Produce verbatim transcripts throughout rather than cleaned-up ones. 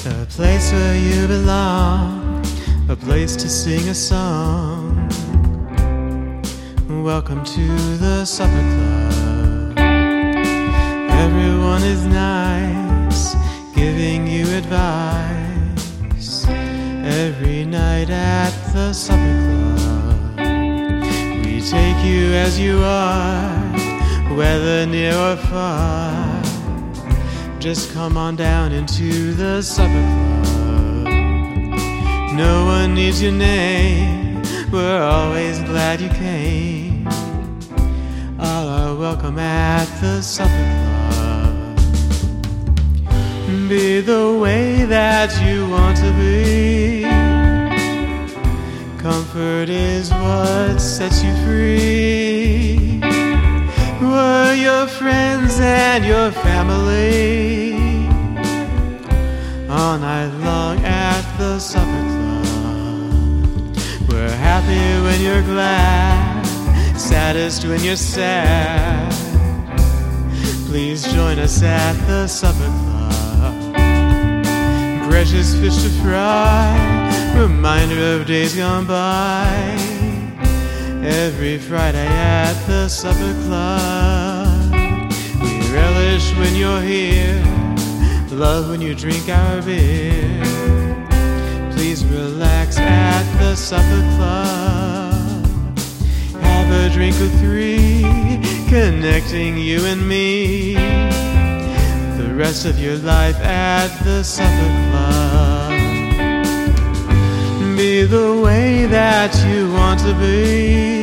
A place where you belong, a place to sing a song. Welcome to the supper club. Everyone is nice, giving you advice. Every night at the supper club, we take you as you are, whether near or far. Just come on down into the supper club. No one needs your name, we're always glad you came. All are welcome at the supper club. Be the way that you want to be. Comfort is what sets you free. We're your friends and your family, all night long at the supper club. We're happy when you're glad, saddest when you're sad. Please join us at the supper club. Precious fish to fry, reminder of days gone by. Every Friday at the supper club, we relish when you're here, love when you drink our beer. Please relax at the supper club. Have a drink or three, connecting you and me. The rest of your life at the supper club. Be the way that you want to be.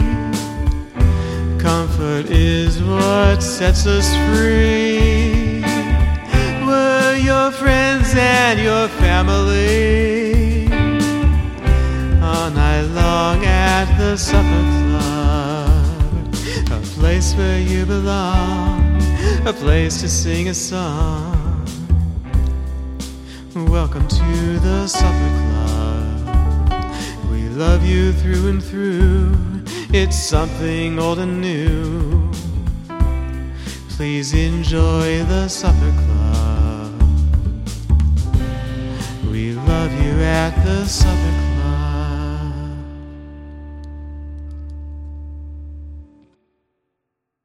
Comfort is what sets us free. We're your friends and your family, all night long at the supper club. A place where you belong, a place to sing a song. Welcome to the supper club. We love you through and through. It's something old and new. Please enjoy the supper club. We love you at the supper club.